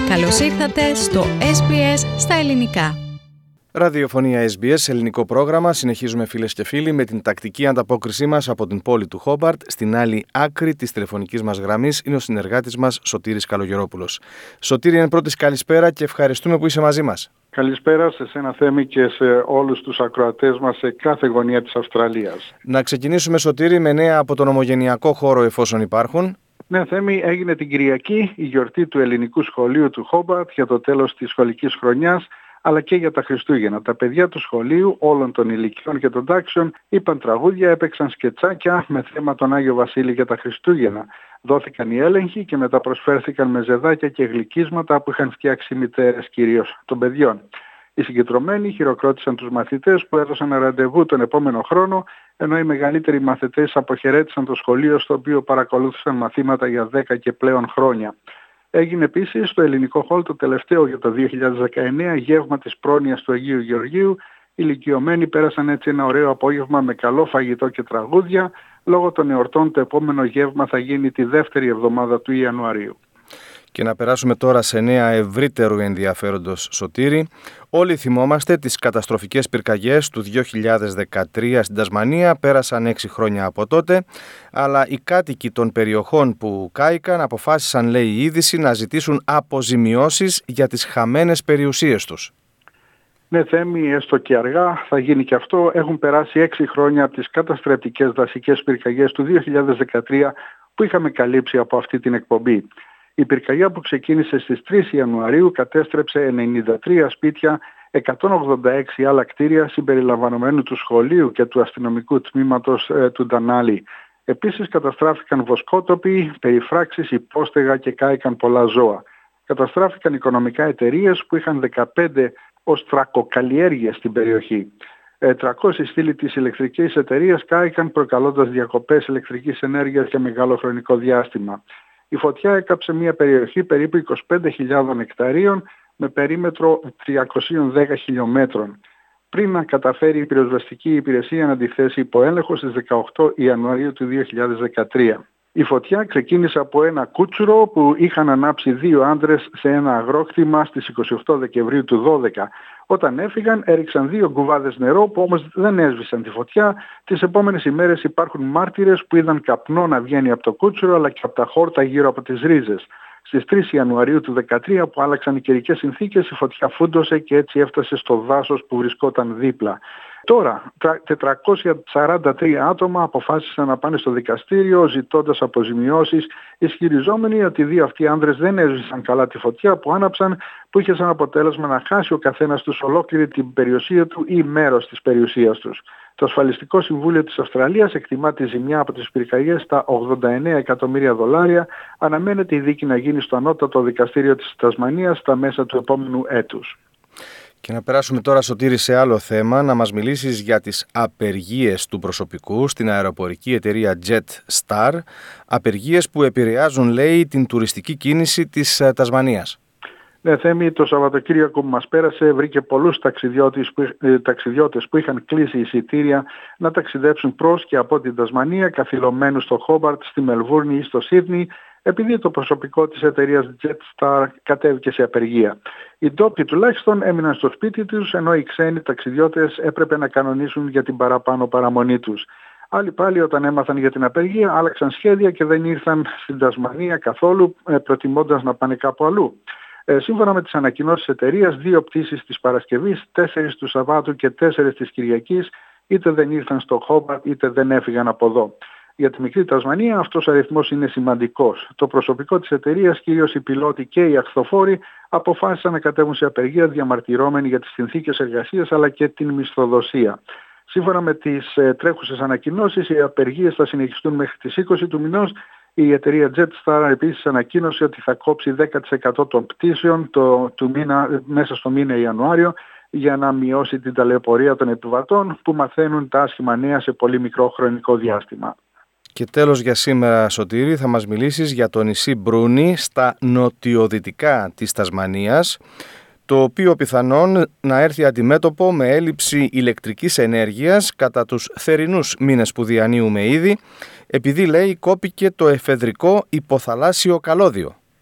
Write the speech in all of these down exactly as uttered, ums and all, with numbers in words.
Καλώς ήρθατε στο ες μπι ες στα ελληνικά. Ραδιοφωνία ες μπι ες, ελληνικό πρόγραμμα. Συνεχίζουμε, φίλες και φίλοι, με την τακτική ανταπόκρισή μας από την πόλη του Χόμπαρτ. Στην άλλη άκρη της τηλεφωνικής μας γραμμής είναι ο συνεργάτης μας Σωτήρης Καλογερόπουλος. Σωτήρη, εν πρώτης, καλησπέρα και ευχαριστούμε που είσαι μαζί μας. Καλησπέρα σε σένα, Θέμη, και σε όλους τους ακροατές μας σε κάθε γωνία της Αυστραλίας. Να ξεκινήσουμε, Σωτήρη, με νέα από τον ομογενειακό χώρο, εφόσον υπάρχουν. Ναι, Θέμη, έγινε την Κυριακή η γιορτή του ελληνικού σχολείου του Χόμπαρτ για το τέλος της σχολικής χρονιάς, αλλά και για τα Χριστούγεννα. Τα παιδιά του σχολείου όλων των ηλικιών και των τάξεων είπαν τραγούδια, έπαιξαν σκετσάκια με θέμα τον Άγιο Βασίλη για τα Χριστούγεννα. Δόθηκαν οι έλεγχοι και μετά προσφέρθηκαν με ζεδάκια και γλυκίσματα που είχαν φτιάξει οι μητέρες κυρίως των παιδιών. Οι συγκεντρωμένοι χειροκρότησαν τους μαθητές που έδωσαν ραντεβού τον επόμενο χρόνο, ενώ οι μεγαλύτεροι μαθητές αποχαιρέτησαν το σχολείο στο οποίο παρακολούθησαν μαθήματα για δέκα και πλέον χρόνια. Έγινε επίσης στο ελληνικό χολ το τελευταίο για το δύο χιλιάδες δεκαεννέα γεύμα της πρόνοιας του Αγίου Γεωργίου. Οι ηλικιωμένοι πέρασαν έτσι ένα ωραίο απόγευμα με καλό φαγητό και τραγούδια. Λόγω των εορτών το επόμενο γεύμα θα γίνει τη δεύτερη εβδομάδα του Ιανουαρίου. Και να περάσουμε τώρα σε νέα ευρύτερου ενδιαφέροντος, Σωτήρη. Όλοι θυμόμαστε τις καταστροφικές πυρκαγιές του δύο χιλιάδες δεκατρία στην Τασμανία. Πέρασαν έξι χρόνια από τότε, αλλά οι κάτοικοι των περιοχών που κάηκαν αποφάσισαν, λέει η είδηση, να ζητήσουν αποζημιώσεις για τις χαμένες περιουσίες τους. Ναι, Θέμη, έστω και αργά θα γίνει και αυτό. Έχουν περάσει έξι χρόνια από τις καταστρεπτικές δασικές πυρκαγιές του δύο χιλιάδες δεκατρία που είχαμε καλύψει από αυτή την εκπομπή. Η πυρκαγιά που ξεκίνησε στις τρεις Ιανουαρίου κατέστρεψε ενενήντα τρία σπίτια, εκατόν ογδόντα έξι άλλα κτίρια συμπεριλαμβανομένου του σχολείου και του αστυνομικού τμήματος ε, του Ντανάλι. Επίσης καταστράφηκαν βοσκότοποι, περιφράξεις, υπόστεγα και κάηκαν πολλά ζώα. Καταστράφηκαν οικονομικά εταιρείες που είχαν δεκαπέντε οστρακοκαλλιέργειες στην περιοχή. Ε, τριακόσιοι στήλοι της ηλεκτρικής εταιρείας κάηκαν προκαλώντας διακοπές ηλεκτρικής ενέργειας για μεγάλο χρονικό διάστημα. Η φωτιά έκαψε μια περιοχή περίπου είκοσι πέντε χιλιάδες εκταρίων με περίμετρο τριακόσια δέκα χιλιόμετρων. Πριν να καταφέρει η πυροσβεστική υπηρεσία να τη θέσει υπό έλεγχο στις δεκαοκτώ Ιανουαρίου του δύο χιλιάδες δεκατρία. Η φωτιά ξεκίνησε από ένα κούτσουρο που είχαν ανάψει δύο άντρες σε ένα αγρόκτημα στις είκοσι οκτώ Δεκεμβρίου του δώδεκα. Όταν έφυγαν έριξαν δύο κουβάδες νερό που όμως δεν έσβησαν τη φωτιά. Τις επόμενες ημέρες υπάρχουν μάρτυρες που είδαν καπνό να βγαίνει από το κούτσουρο αλλά και από τα χόρτα γύρω από τις ρίζες. Στις τρεις Ιανουαρίου του δεκατρία που άλλαξαν οι καιρικές συνθήκες, η φωτιά φούντωσε και έτσι έφτασε στο δάσος που βρισκόταν δίπλα. Τώρα, τετρακόσια σαράντα τρία άτομα αποφάσισαν να πάνε στο δικαστήριο ζητώντας αποζημιώσεις, ισχυριζόμενοι ότι οι δύο αυτοί άνδρες δεν έσβησαν καλά τη φωτιά που άναψαν, που είχε σαν αποτέλεσμα να χάσει ο καθένας τους ολόκληρη την περιουσία του ή μέρος της περιουσίας τους. Το Ασφαλιστικό Συμβούλιο της Αυστραλίας εκτιμά τη ζημιά από τις πυρκαγιές στα ογδόντα εννέα εκατομμύρια δολάρια. Αναμένεται η δίκη να γίνει στο ανώτατο δικαστήριο της Τασμανίας στα μέσα του επόμενου έτους. Και να περάσουμε τώρα, Σωτήρη, σε άλλο θέμα, να μας μιλήσεις για τις απεργίες του προσωπικού στην αεροπορική εταιρεία Jetstar, απεργίες που επηρεάζουν, λέει, την τουριστική κίνηση της Τασμανίας. Ναι, Θέμη, το Σαββατοκύριακο που μας πέρασε βρήκε πολλούς ταξιδιώτες που, ε, ταξιδιώτες που είχαν κλείσει εισιτήρια να ταξιδέψουν προς και από την Τασμανία, καθυλωμένους στο Χόμπαρτ, στη Μελβούρνη ή στο Σίδνεϊ, επειδή το προσωπικό της εταιρείας Jetstar κατέβηκε σε απεργία. Οι ντόπιοι τουλάχιστον έμειναν στο σπίτι τους, ενώ οι ξένοι ταξιδιώτες έπρεπε να κανονίσουν για την παραπάνω παραμονή τους. Άλλοι πάλι όταν έμαθαν για την απεργία άλλαξαν σχέδια και δεν ήρθαν στην Τασμανία καθόλου, προτιμώντας να πάνε κάπου αλλού. Ε, σύμφωνα με τις ανακοινώσεις της εταιρείας, δύο πτήσεις της Παρασκευής, τέσσερις του Σαββάτου και τέσσερις της Κυριακής είτε δεν ήρθαν στο Χόμπαρτ είτε δεν έφυγαν από εδώ. Για τη μικρή Τασμανία αυτός ο αριθμός είναι σημαντικός. Το προσωπικό της εταιρείας, κυρίως οι πιλότοι και οι αχθοφόροι, αποφάσισαν να κατέβουν σε απεργία διαμαρτυρώμενοι για τις συνθήκες εργασίας αλλά και την μισθοδοσία. Σύμφωνα με τις ε, τρέχουσες ανακοινώσεις, οι απεργίες θα συνεχιστούν μέχρι τις είκοσι του μηνός. Η εταιρεία Jetstar επίσης ανακοίνωσε ότι θα κόψει δέκα τοις εκατό των πτήσεων το, του μήνα, μέσα στο μήνα Ιανουάριο για να μειώσει την ταλαιπωρία των επιβατών που μαθαίνουν τα άσχημα νέα σε πολύ μικρό χρονικό διάστημα. Και τέλος για σήμερα, Σωτήρη, θα μας μιλήσεις για το νησί Μπρούνι στα νοτιοδυτικά της Τασμανίας, το οποίο πιθανόν να έρθει αντιμέτωπο με έλλειψη ηλεκτρικής ενέργειας κατά τους θερινούς μήνες που διανύουμε ήδη, επειδή, λέει, κόπηκε το εφεδρικό υποθαλάσσιο καλώδιο.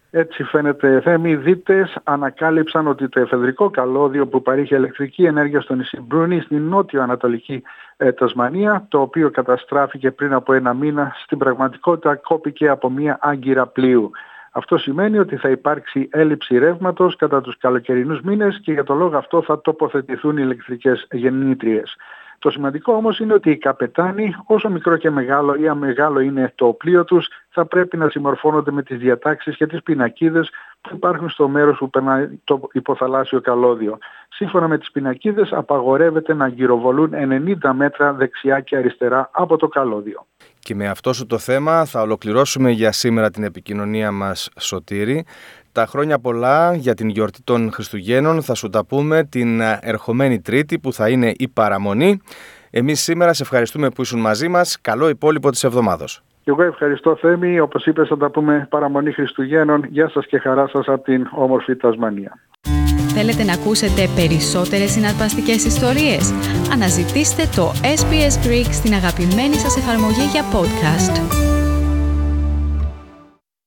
Έτσι φαίνεται, Θέμη, οι δίτες ανακάλυψαν ότι το εφεδρικό καλώδιο που παρήχε ηλεκτρική ενέργεια στο νησί Μπρούνι στην νότιο-ανατολική ε, Τασμανία, το οποίο καταστράφηκε πριν από ένα μήνα, στην πραγματικότητα κόπηκε από μια άγκυρα πλοίου. Αυτό σημαίνει ότι θα υπάρξει έλλειψη ρεύματος κατά τους καλοκαιρινούς μήνες και για το λόγο αυτό θα τοποθετηθούν οι ηλεκτρικές γεννήτριες. Το σημαντικό όμως είναι ότι οι καπετάνοι, όσο μικρό και μεγάλο ή αμεγάλο είναι το πλοίο τους, θα πρέπει να συμμορφώνονται με τις διατάξεις και τις πινακίδες που υπάρχουν στο μέρος που περνάει το υποθαλάσσιο καλώδιο. Σύμφωνα με τις πινακίδες, απαγορεύεται να γυροβολούν ενενήντα μέτρα δεξιά και αριστερά από το καλώδιο. Και με αυτό σου το θέμα θα ολοκληρώσουμε για σήμερα την επικοινωνία μας, Σωτήρη. Τα χρόνια πολλά για την γιορτή των Χριστουγέννων θα σου τα πούμε την ερχομένη Τρίτη που θα είναι η παραμονή. Εμείς σήμερα σε ευχαριστούμε που ήσουν μαζί μας. Καλό υπόλοιπο της εβδομάδος. Και εγώ ευχαριστώ, Θέμη. Όπως είπες, θα τα πούμε παραμονή Χριστουγέννων. Γεια σας και χαρά σας από την όμορφη Τασμανία. Θέλετε να ακούσετε περισσότερες συναρπαστικές ιστορίες? Αναζητήστε το ες μπι ες Greek στην αγαπημένη σας εφαρμογή για podcast.